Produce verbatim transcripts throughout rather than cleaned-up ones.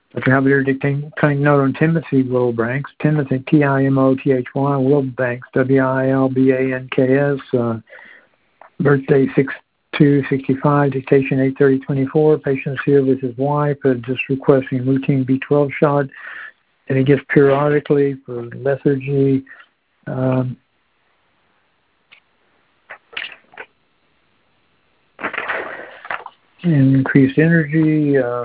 Doctor Halberdier dictating note on Timothy Wilbanks. Timothy, T I M O T H Y, Wilbanks, W I L B A N K S. Uh, birthday six two sixty-five, dictation eight thirty twenty-four. Patient's here with his wife, uh, just requesting routine B twelve shot. And he gets periodically for lethargy. Um, and increased energy. Uh,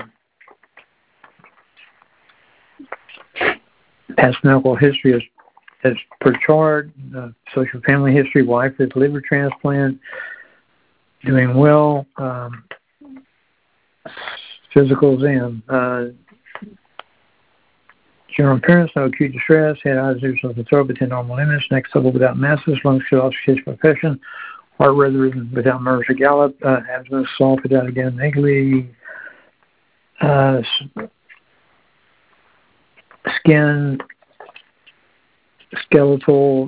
past medical history is as per chart. Uh, social family history, wife is liver transplant. Doing well. Um, physicals in. Uh, general appearance, no acute distress. Head, eyes, ears, nose, and throat within normal limits. Neck level without masses. Lungs, oxygen, profession. Heart rhythm without murmurs or gallop. Uh, abdomen soft without again niggly. Uh, skin, skeletal,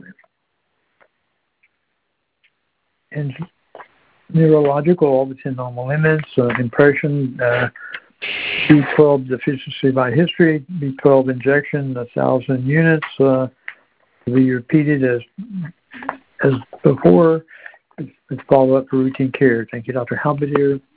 and neurological, all within normal limits. Uh, impression, uh, B twelve deficiency by history, B twelve injection, one thousand units, uh, to be repeated as as before, with follow-up for routine care. Thank you, Doctor Halberdier.